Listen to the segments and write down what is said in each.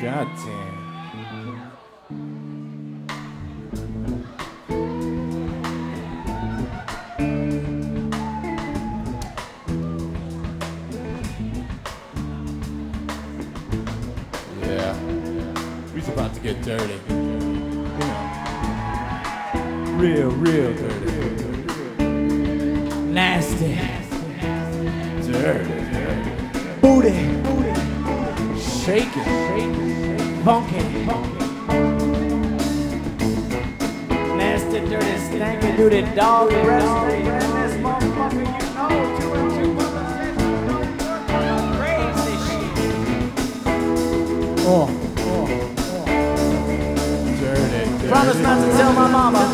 Goddamn. Yeah. We's about to get dirty. You know. Real dirty. Nasty. Dirty. Booty. Shaking. Funky. Nasty, dirty, stanky, duty, dog, breath. This motherfucker, you know, 2 and 2 crazy shit. Dirty. Promise not to tell my mama.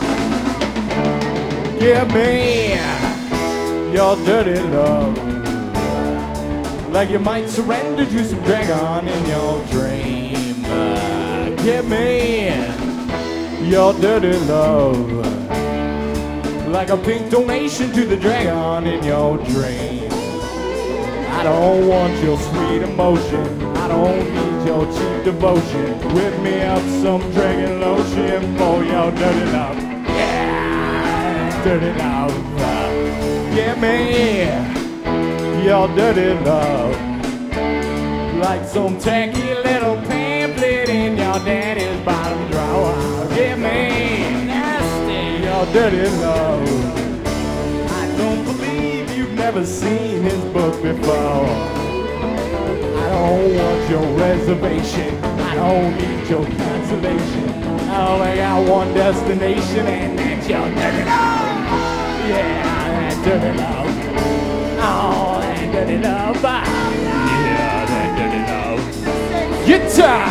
Give me your dirty love. Like you might surrender to some dragon in your dream. Give me your dirty love. Like a pink donation to the dragon in your dream. I don't want your sweet emotion. I don't need your cheap devotion. Whip me up some dragon lotion for your dirty love. Yeah, dirty love. Give me your dirty love. Like some tacky little pamphlet in your daddy's bottom drawer. Give me nasty your dirty love. I don't believe you've never seen his book before. I don't want your reservation. I don't need your consolation. I only got one destination, and that's your dirty love. Yeah, that dirty love. Oh, that dirty love. Yeah, that dirty love. Guitar!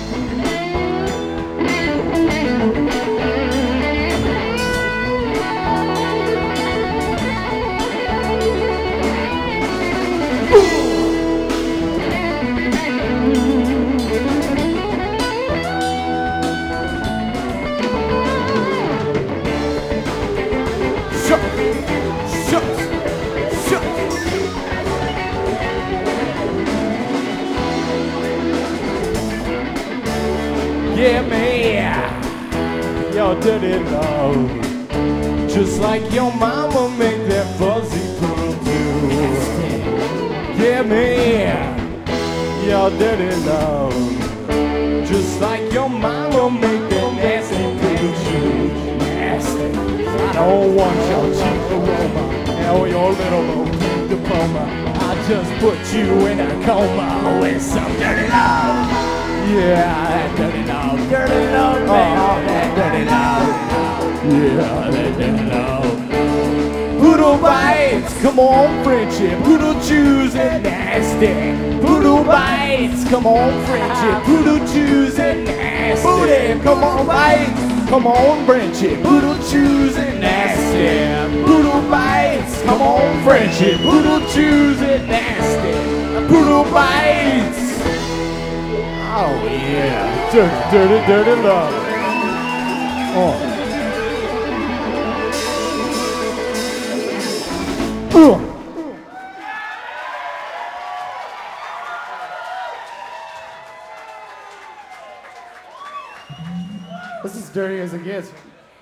Give me your dirty love. Just like your mama make that fuzzy pearl too. Give me your dirty love. Just like your mama make that nasty pearl too. Nasty. I don't want your cheap aroma or your little old diploma. I just put you in a coma with some dirty love. Yeah, that dirty love, baby, that dirty love. Yeah, that dirty love. Poodle bites, come on, friendship. Poodle chews and nasty. Poodle bites, come on, friendship. Poodle chews and nasty. Booty, come on, bites, come on, friendship. Poodle chews and nasty. Poodle bites, come on, friendship. Poodle chews and nasty. Poodle bites. Oh yeah, dirty love. This is dirty as it gets.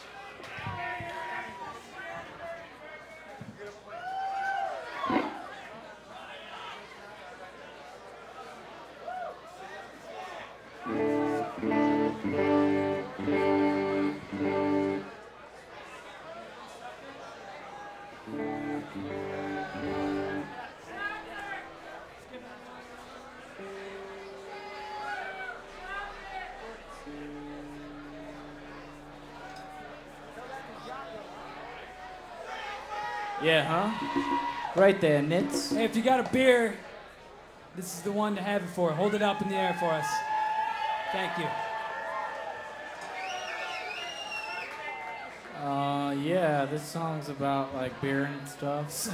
Yeah, huh? Right there, Nitz. Hey, if you got a beer, this is the one to have it for. Hold it up in the air for us. Thank you. Yeah, this song's about like beer and stuff.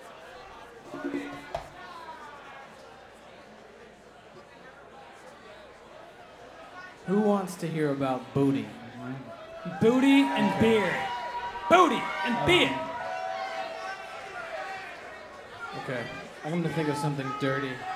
Who wants to hear about booty? Booty and beer. Booty and beer. Okay, I'm gonna think of something dirty.